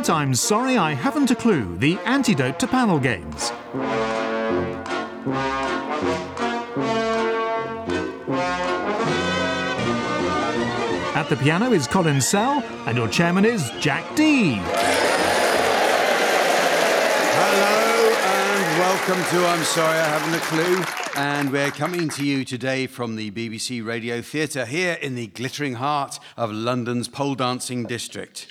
moment, I'm sorry I haven't a clue. The antidote to panel games. At the piano is Colin Sell, and your chairman is Jack Dee. Hello and welcome to I'm Sorry I Haven't a Clue. And we're coming to you today from the BBC Radio Theatre here in the glittering heart of London's pole dancing district.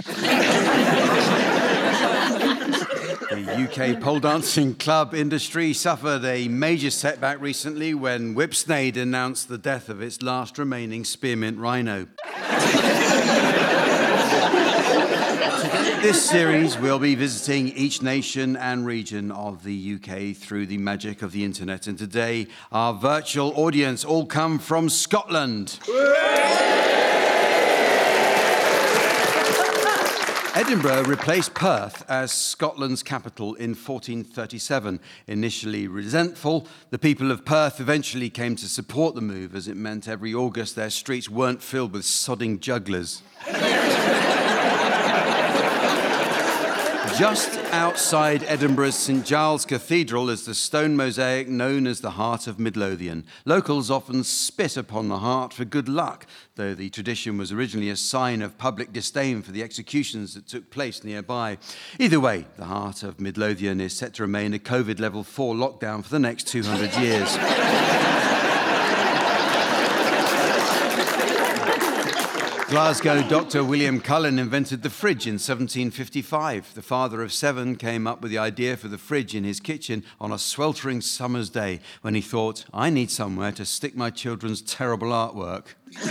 The UK pole dancing club industry suffered a major setback recently when Whipsnade announced the death of its last remaining spearmint rhino. This series will be visiting each nation and region of the UK through the magic of the internet. And today, our virtual audience all come from Scotland. Edinburgh replaced Perth as Scotland's capital in 1437. Initially resentful, the people of Perth eventually came to support the move, as it meant every August their streets weren't filled with sodding jugglers. Just outside Edinburgh's St Giles Cathedral is the stone mosaic known as the Heart of Midlothian. Locals often spit upon the heart for good luck, though the tradition was originally a sign of public disdain for the executions that took place nearby. Either way, the Heart of Midlothian is set to remain a COVID level 4 lockdown for the next 200 years. Glasgow Dr. William Cullen invented the fridge in 1755. The father of 7 came up with the idea for the fridge in his kitchen on a sweltering summer's day when he thought, I need somewhere to stick my children's terrible artwork.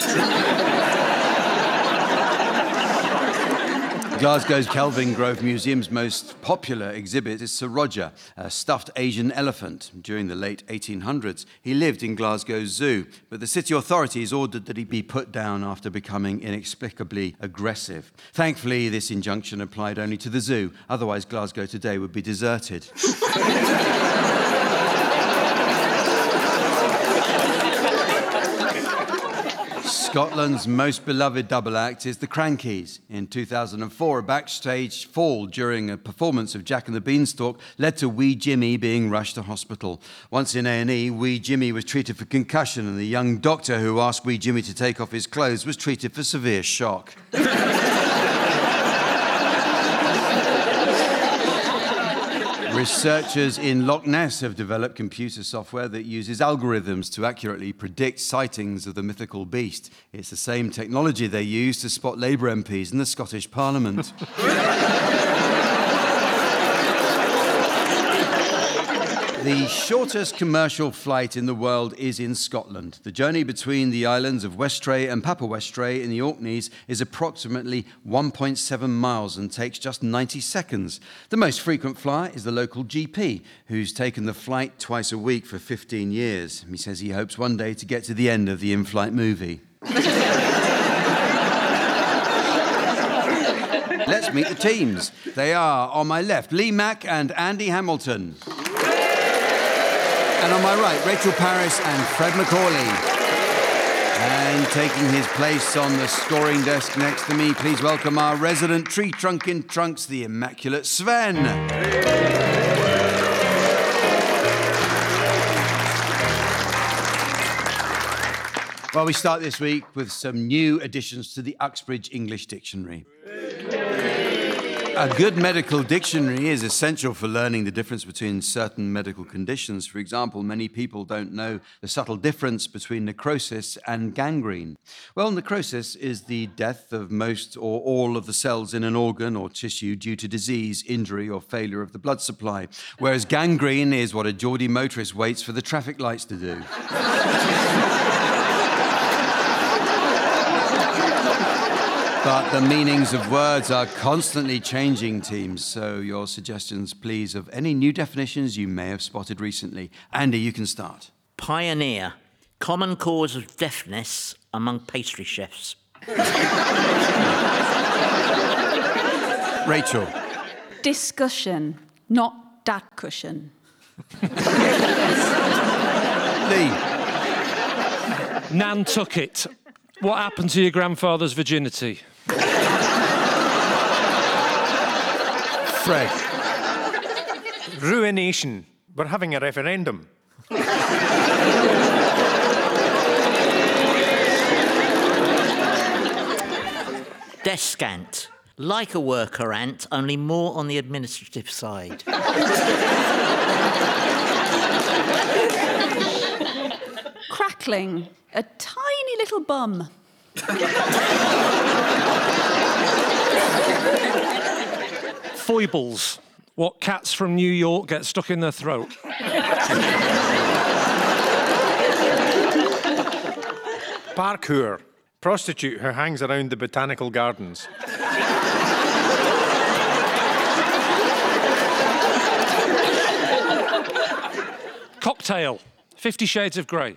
Glasgow's Kelvin Grove Museum's most popular exhibit is Sir Roger, a stuffed Asian elephant. During the late 1800s, he lived in Glasgow's zoo, but the city authorities ordered that he be put down after becoming inexplicably aggressive. Thankfully, this injunction applied only to the zoo, otherwise Glasgow today would be deserted. Scotland's most beloved double act is the Crankies. In 2004, a backstage fall during a performance of Jack and the Beanstalk led to Wee Jimmy being rushed to hospital. Once in A&E, Wee Jimmy was treated for concussion, and the young doctor who asked Wee Jimmy to take off his clothes was treated for severe shock. Researchers in Loch Ness have developed computer software that uses algorithms to accurately predict sightings of the mythical beast. It's the same technology they use to spot Labour MPs in the Scottish Parliament. The shortest commercial flight in the world is in Scotland. The journey between the islands of Westray and Papa Westray in the Orkneys is approximately 1.7 miles and takes just 90 seconds. The most frequent flyer is the local GP, who's taken the flight twice a week for 15 years. He says he hopes one day to get to the end of the in-flight movie. Let's meet the teams. They are, on my left, Lee Mack and Andy Hamilton. And on my right, Rachel Parris and Fred Macaulay. And taking his place on the scoring desk next to me, please welcome our resident tree trunk in trunks, the immaculate Sven. Well, we start this week with some new additions to the Uxbridge English Dictionary. A good medical dictionary is essential for learning the difference between certain medical conditions. For example, many people don't know the subtle difference between necrosis and gangrene. Well, necrosis is the death of most or all of the cells in an organ or tissue due to disease, injury, or failure of the blood supply, whereas gangrene is what a Geordie motorist waits for the traffic lights to do. But the meanings of words are constantly changing, teams, so your suggestions, please, of any new definitions you may have spotted recently. Andy, you can start. Pioneer. Common cause of deafness among pastry chefs. Rachel. Discussion, not dad cushion. Lee. Nantucket. What happened to your grandfather's virginity? Fred. Ruination. We're having a referendum. Descant. Like a worker ant, only more on the administrative side. Crackling. A tiny little bum. Foibles. What cats from New York get stuck in their throat. Parkour. Prostitute who hangs around the botanical gardens. Cocktail. 50 Shades of Grey.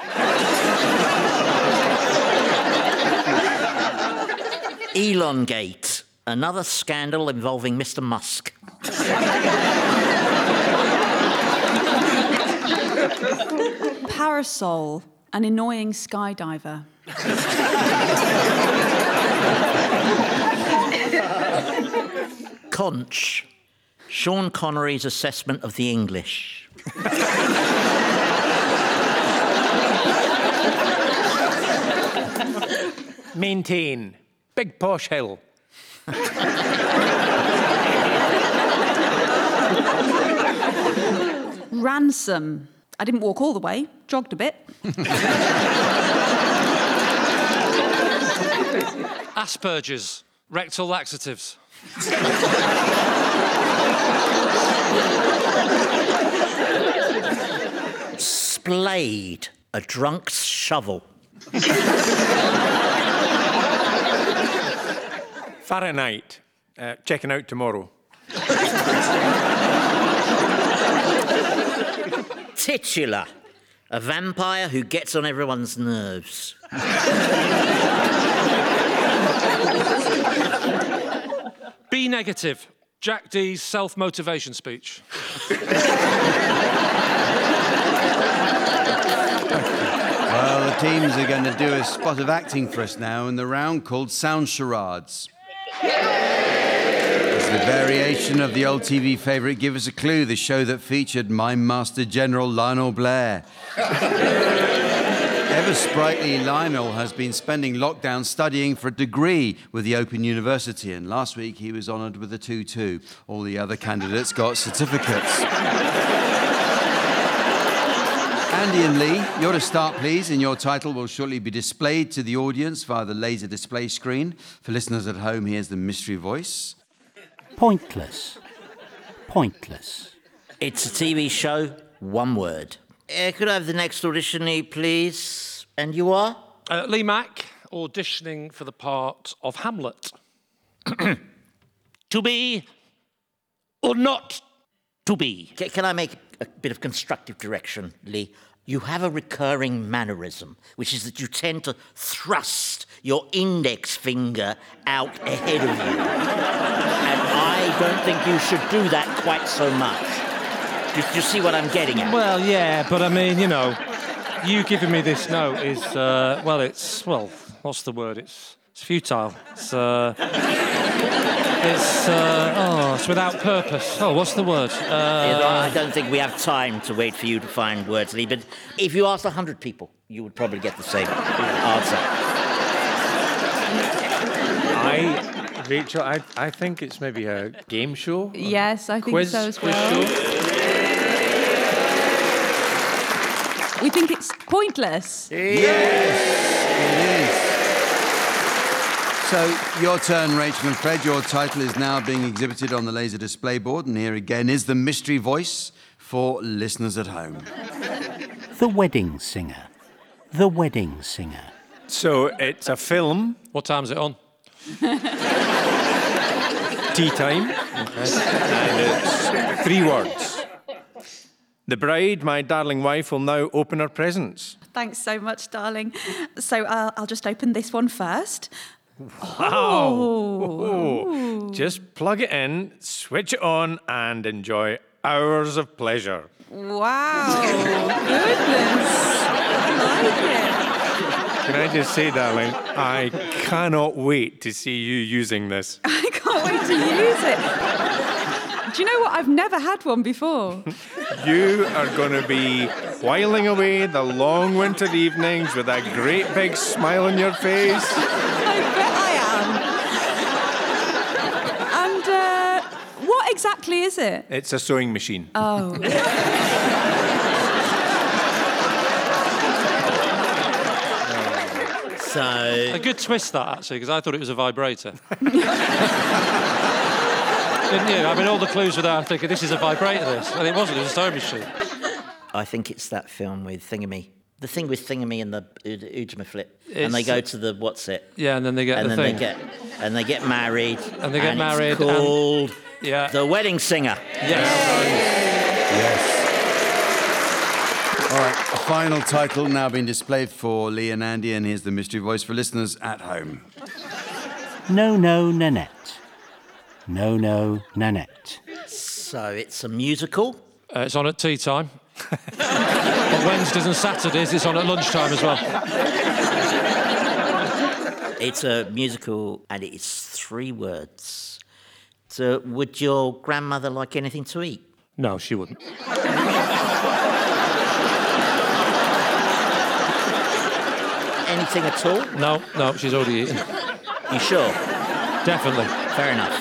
Elongate. Another scandal involving Mr. Musk. Parasol. An annoying skydiver. Conch. Sean Connery's assessment of the English. Maintain. Big posh hill. Ransom. I didn't walk all the way, jogged a bit. Asperger's. Rectal laxatives. Splayed. A drunk's shovel. Fahrenheit. Checking out tomorrow. Titular. A vampire who gets on everyone's nerves. B negative. Jack D's self-motivation speech. Well, the teams are going to do a spot of acting for us now in the round called Sound Charades. It's the variation of the old TV favourite Give Us a Clue, the show that featured Mime Master General Lionel Blair. Ever sprightly Lionel has been spending lockdown studying for a degree with the Open University, and last week he was honoured with a 2-2. All the other candidates got certificates. Andy and Lee, you're to start, please, and your title will shortly be displayed to the audience via the laser display screen. For listeners at home, here's the mystery voice. Pointless. Pointless. It's a TV show, one word. Could I have the next auditionee, please? And you are? Lee Mack, auditioning for the part of Hamlet. To be or not to be? Can I make a bit of constructive direction, Lee? You have a recurring mannerism, which is that you tend to thrust your index finger out ahead of you. And I don't think you should do that quite so much. Do you see what I'm getting at? Well, yeah, but I mean, you know, you giving me this note is, what's the word? It's futile. It's without purpose. Oh, what's the word? I don't think we have time to wait for you to find words, Lee, but if you asked 100 people, you would probably get the same answer. Rachel, I think it's maybe a game show. Yes, I think so as well. Quiz show. We think it's pointless. Yes, it is. So, your turn, Rachel and Fred. Your title is now being exhibited on the laser display board, and here again is the mystery voice for listeners at home. The Wedding Singer. The Wedding Singer. So, it's a film. What time's it on? Tea time. Okay. And it's 3 words. The bride, my darling wife, will now open her presents. Thanks so much, darling. So I'll just open this one first. Wow. Oh. Just plug it in, switch it on, and enjoy hours of pleasure. Wow. Goodness. I like it. Can I just say, darling, I cannot wait to see you using this. I can't wait to use it. Do you know what? I've never had one before. You are going to be whiling away the long winter evenings with a great big smile on your face. I bet I am. And what exactly is it? It's a sewing machine. Oh. So... A good twist, that, actually, because I thought it was a vibrator. Didn't you? I mean, all the clues were there. I'm thinking, this is a vibrator, this. And it wasn't. It was a sewing machine. I think it's that film with Thingamy. The thing with Thingamy and the Ujima flip. And they go to the what's it? Yeah, and then they get and the then thing. They get married. And they get married. It's called yeah. The Wedding Singer. Yes. All right, a final title now being displayed for Lee and Andy, and here's the mystery voice for listeners at home. No, no, Nanette. No, no, Nanette. So it's a musical. It's on at tea time. But Wednesdays and Saturdays, it's on at lunchtime as well. It's a musical, and it's 3 words. So would your grandmother like anything to eat? No, she wouldn't. Anything at all? No, she's already eaten. You sure? Definitely. Fair enough.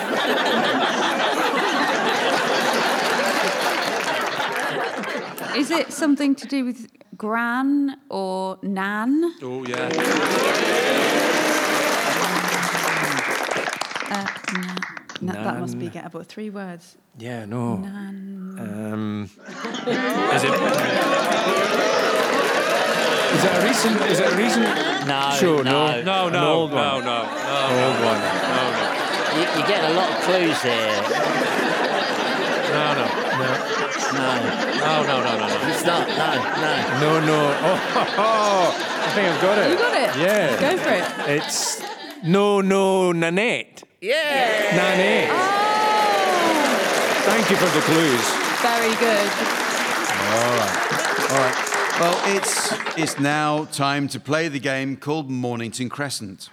Is it something to do with gran or nan? Oh, yeah. That must be gettable. 3 words. Yeah, no. Nan. Is it a recent No. show? No. No. An old one. No. Old one. You're getting a lot of clues here. No. It's not. No. No. Oh, I think I've got it. You got it? Yeah. Go for it. It's No, Nanette. Yeah. Nanette. Oh, Thank you for the clues. very good. All right. Well, it's now time to play the game called Mornington Crescent.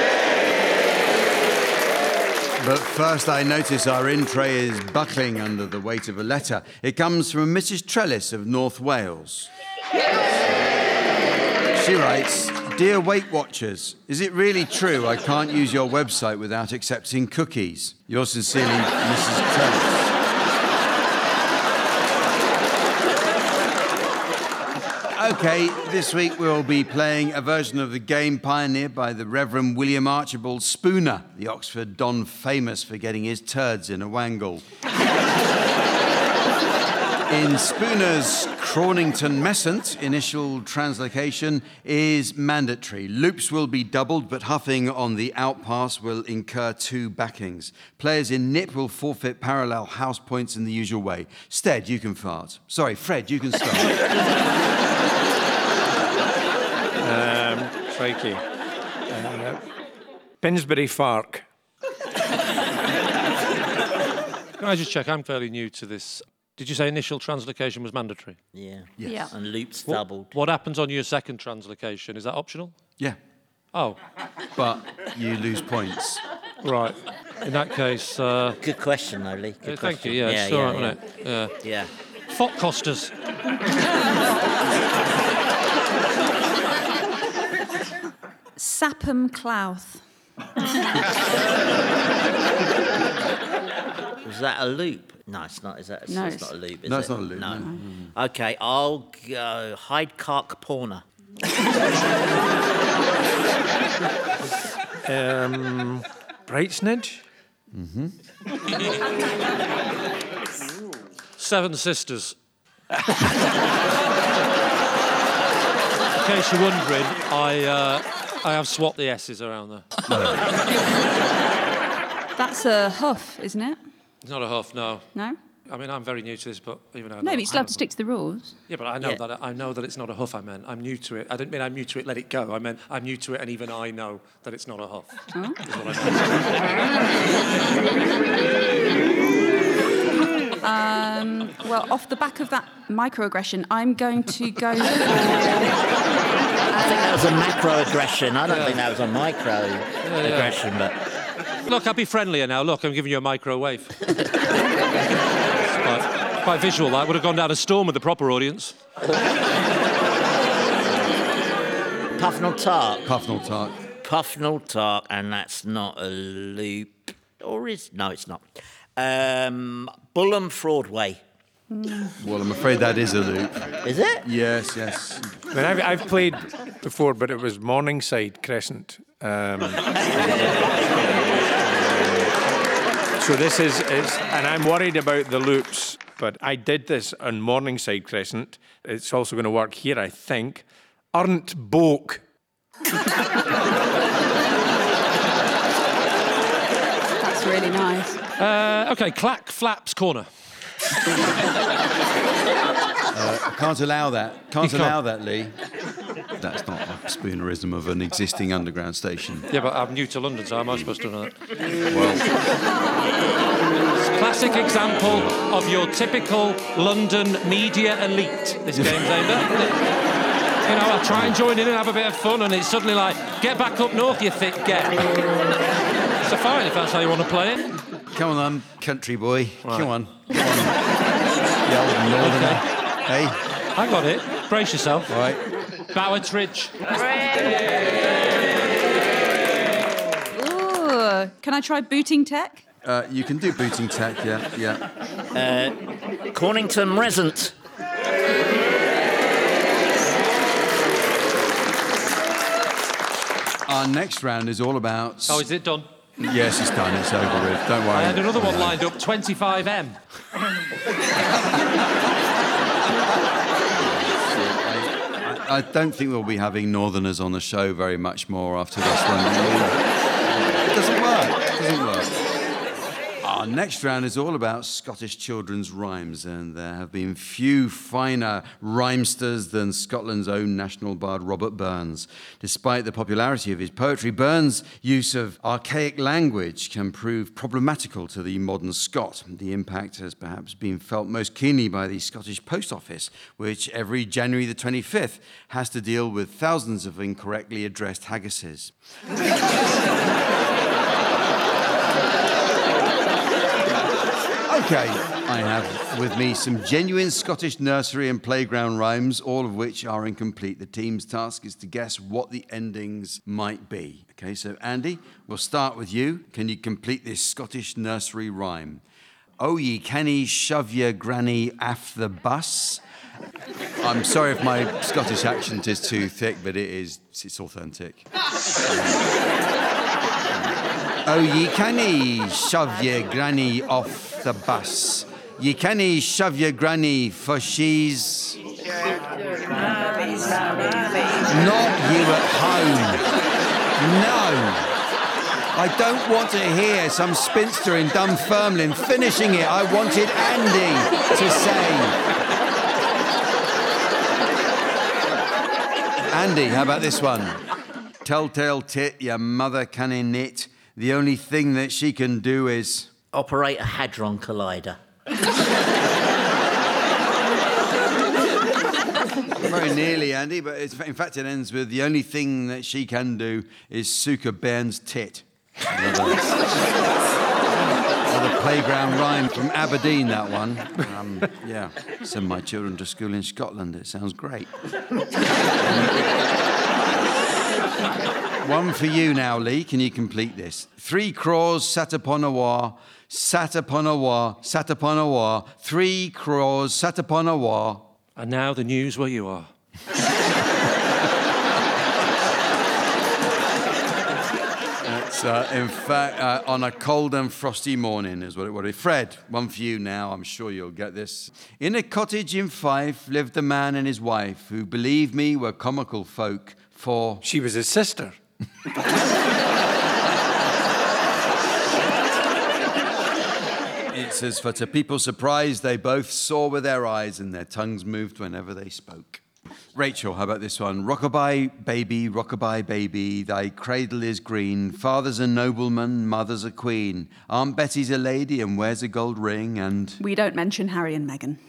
But first, I notice our in tray is buckling under the weight of a letter. It comes from Mrs. Trellis of North Wales. She writes, "Dear Weight Watchers, is it really true I can't use your website without accepting cookies? Yours sincerely, Mrs. Trellis." OK, this week we'll be playing a version of the game pioneered by the Reverend William Archibald Spooner, the Oxford Don famous for getting his turds in a wangle. In Spooner's Cronington Messant, initial translocation is mandatory. Loops will be doubled, but huffing on the outpass will incur 2 backings. Players in Nip will forfeit parallel house points in the usual way. Stead, you can fart. Sorry, Fred, you can start. Crikey. Pinsbury Fark. Can I just check? I'm fairly new to this. Did you say initial translocation was mandatory? Yeah. Yes. Yeah. And loops doubled. What happens on your second translocation? Is that optional? Yeah, Oh, but you lose points. right. In that case... Good question, though, Lee. Good thank you. question. Yeah, it's all right, wasn't it? Yeah. Yeah. Fot costers. Sapham Clouth. Was that a loop? No, it's not. Is that? No, it's not a loop. Is No, it? it's not a loop, No. no. Okay, I'll go Hyde Park Porner. Brightsnidge? Seven Sisters. In case you're wondering, I have swapped the S's around there. That's a huff, isn't it? It's not a huff, no. No? I mean, I'm very new to this, but even though No, but you still have to stick to the rules. Yeah, but I know that it's not a huff. I meant I'm new to it. I didn't mean I'm new to it. Let it go. I meant I'm new to it, and even I know that it's not a huff. Oh. Is what I meant. Well, off the back of that microaggression, I'm going to go for... I think that was a macroaggression. I don't think that was a microaggression, but... Look, I'll be friendlier now. Look, I'm giving you a microwave. It's quite visual, that. Would have gone down a storm with the proper audience. Puffnell Tark. Puffnell Tark. Puffnell Tark, and that's not a loop. Or is... No, it's not. Bulham Broadway. Well, I'm afraid that is a loop. Is it? Yes, yes. I mean, I've played before, but it was Morningside Crescent. So this is, and I'm worried about the loops, but I did this on Morningside Crescent. It's also going to work here, I think. Arnt Boak. That's really nice. OK, Clack Flaps Corner. I can't allow that. Can't You allow can't. that, Lee. That's not a spoonerism of an existing underground station. Yeah, but I'm new to London, so how am I supposed to know that? Well, It's a classic example of your typical London media elite, this game's aimed at, isn't it? You know, I'll try and join in and have a bit of fun, and it's suddenly like, get back up north, you thick get. So fine, if that's how you want to play it. come on, country boy. Right. Come on. Come on. The old northerner. Hey, I got it. Brace yourself. all right. Bowitridge. Ooh, can I try booting tech? You can do booting tech, yeah. Cornington Resent. Our next round is all about... Oh, is it done? Yes, it's done. It's over with. Don't worry. I had another one lined up, 25M. I don't think we'll be having Northerners on the show very much more after this one. It doesn't work. It doesn't work. Our next round is all about Scottish children's rhymes, and there have been few finer rhymesters than Scotland's own national bard Robert Burns. Despite the popularity of his poetry, Burns' use of archaic language can prove problematical to the modern Scot. The impact has perhaps been felt most keenly by the Scottish Post Office, which every January the 25th has to deal with thousands of incorrectly addressed haggises. Okay, I have with me some genuine Scottish nursery and playground rhymes, all of which are incomplete. The team's task is to guess what the endings might be. Okay, so Andy, we'll start with you. Can you complete this Scottish nursery rhyme? Oh, ye canny shove your granny aff the bus. I'm sorry if my Scottish accent is too thick, but it's authentic. Oh, ye canny shove your granny off the bus. Ye canny shove your granny, for she's not you at home. No. I don't want to hear some spinster in Dunfermline finishing it. I wanted Andy to say. Andy, how about this one? Telltale tit, your mother canny knit. The only thing that she can do is... Operate a Hadron Collider. Very nearly, Andy, but in fact it ends with the only thing that she can do is Suka Bairn's tit. Another playground rhyme from Aberdeen, that one. Yeah, send my children to school in Scotland. It sounds great. One for you now, Lee. Can you complete this? 3 craws sat upon a war, sat upon a war, sat upon a war. 3 craws sat upon a war. And now the news where you are. It's, in fact, on a cold and frosty morning is what it was. Fred, one for you now. I'm sure you'll get this. In a cottage in Fife lived a man and his wife who, believe me, were comical folk, for... She was his sister. It says, for to people's surprise, they both saw with their eyes and their tongues moved whenever they spoke. Rachel, how about this one? Rockabye, baby, thy cradle is green. Father's a nobleman, mother's a queen. Aunt Betty's a lady and wears a gold ring and... We don't mention Harry and Meghan.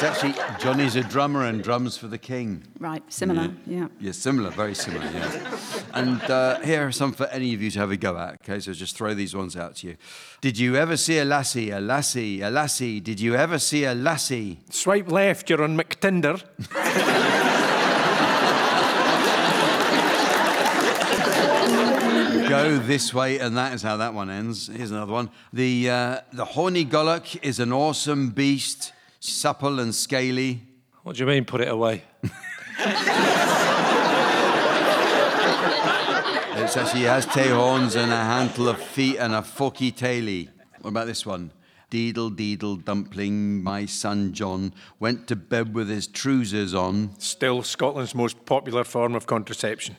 It's actually Johnny's a drummer and drums for the king. Right, similar, yeah. Yeah, similar, very similar, yeah. And here are some for any of you to have a go at, okay? So just throw these ones out to you. Did you ever see a lassie, a lassie, a lassie? Did you ever see a lassie? Swipe left, you're on McTinder. Go this way, and that is how that one ends. Here's another one. The horny gollock is an awesome beast, supple and scaly. What do you mean, put it away? It says he has tail horns and a handful of feet and a forky taily. What about this one? Deedle, deedle, dumpling, my son John went to bed with his trousers on. Still Scotland's most popular form of contraception.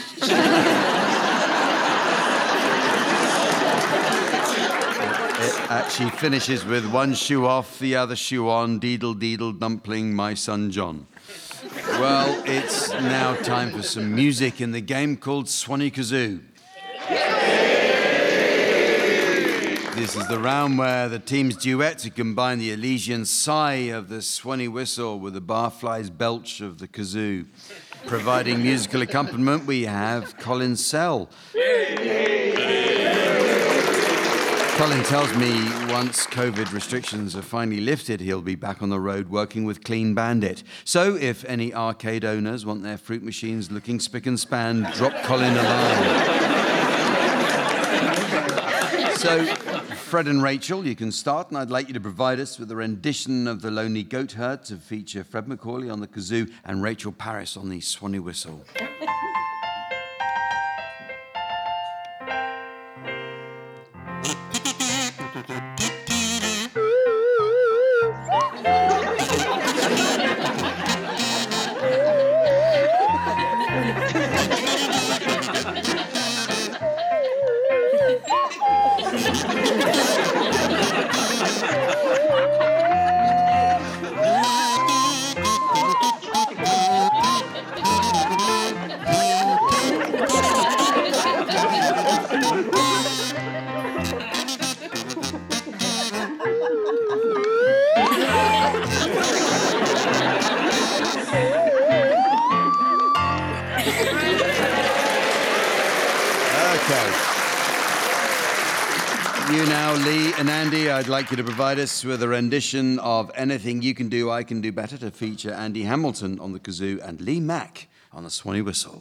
It actually finishes with one shoe off, the other shoe on. Deedle, deedle, dumpling, my son John. Well, it's now time for some music in the game called Swanee Kazoo. This is the round where the teams duet to combine the Elysian sigh of the Swanee whistle with the barfly's belch of the kazoo. Providing musical accompaniment, we have Colin Sell. Colin tells me once COVID restrictions are finally lifted, he'll be back on the road working with Clean Bandit. So if any arcade owners want their fruit machines looking spick and span, drop Colin a line. So, Fred and Rachel, you can start, and I'd like you to provide us with a rendition of The Lonely Goat Herd to feature Fred Macaulay on the kazoo and Rachel Parris on the Swanee whistle. You now, Lee and Andy, I'd like you to provide us with a rendition of Anything You Can Do, I Can Do Better to feature Andy Hamilton on the kazoo and Lee Mack on the Swanee whistle.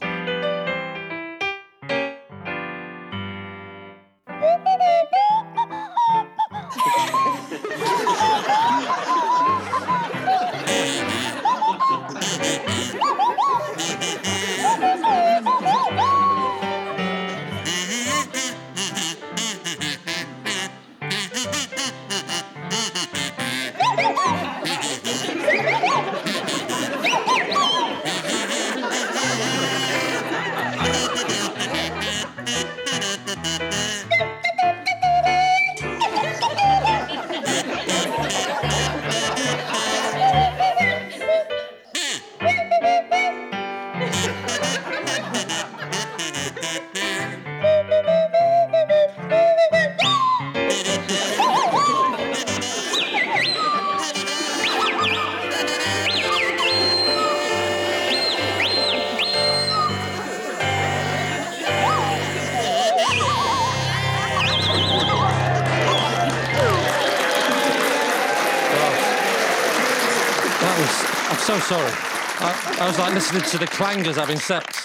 I'm so sorry. I was like listening to the Clangers having sex.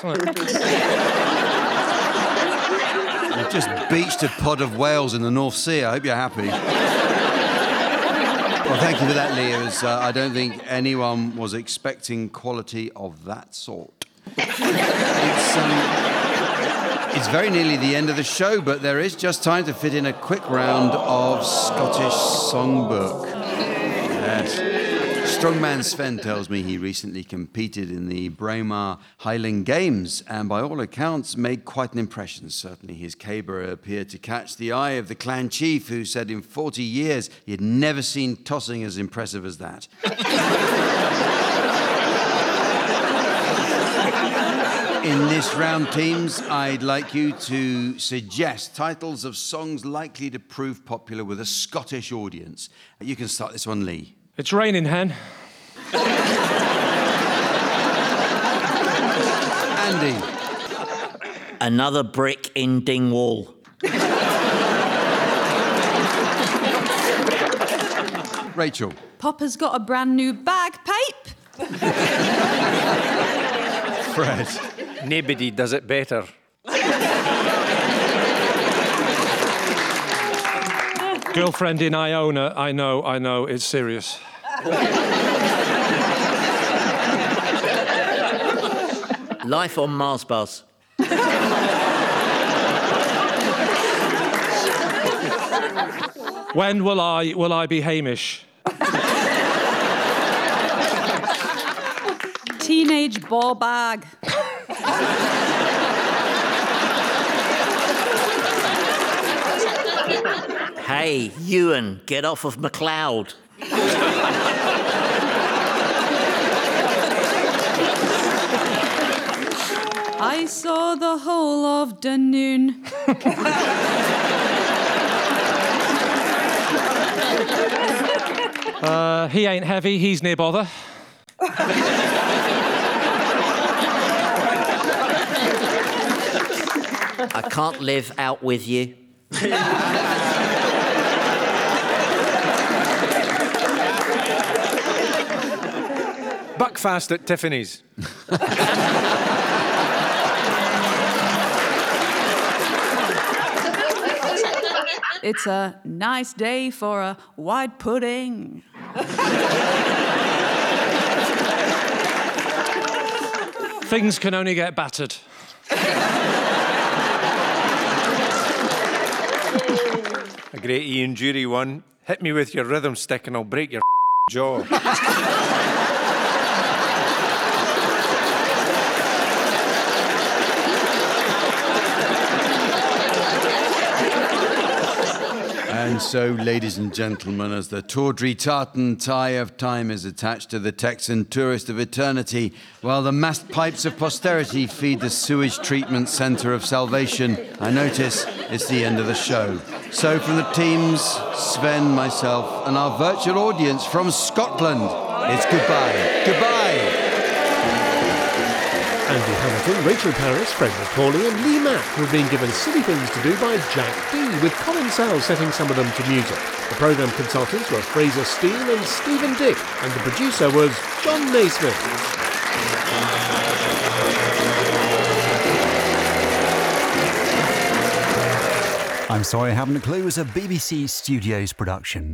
You've just beached a pod of whales in the North Sea. I hope you're happy. Well, thank you for that, Lee. I don't think anyone was expecting quality of that sort. It's very nearly the end of the show, but there is just time to fit in a quick round of Scottish Songbook. Yes. Strongman Sven tells me he recently competed in the Braemar Highland Games and by all accounts made quite an impression. Certainly his caber appeared to catch the eye of the clan chief, who said in 40 years he had never seen tossing as impressive as that. In this round, teams, I'd like you to suggest titles of songs likely to prove popular with a Scottish audience. You can start this one, Lee. It's raining, Hen. Andy. Another brick in Dingwall. Rachel. Popper's got a brand new bagpipe. Fred. Nobody does it better. Girlfriend in Iona, I know, it's serious. Life on Mars bars. When will I be Hamish? Teenage ball bag. Hey, Ewan, get off of McLeod. I saw the whole of Dunoon. He ain't heavy, he's near bother. I can't live out with you. Buckfast at Tiffany's. It's a nice day for a white pudding. Things can only get battered. A great Ian Jury one. Hit me with your rhythm stick and I'll break your jaw. And so, ladies and gentlemen, as the tawdry tartan tie of time is attached to the Texan tourist of eternity, while the massed pipes of posterity feed the sewage treatment centre of salvation, I notice it's the end of the show. So from the teams, Sven, myself, and our virtual audience from Scotland, it's goodbye. Goodbye. Andy Hamilton, Rachel Paris, Fred McCauley and Lee Mack have been given silly things to do by Jack D, with Colin Sell setting some of them to music. The programme consultants were Fraser Steen and Stephen Dick, and the producer was John Naismith. I'm Sorry I Haven't a Clue is a BBC Studios production.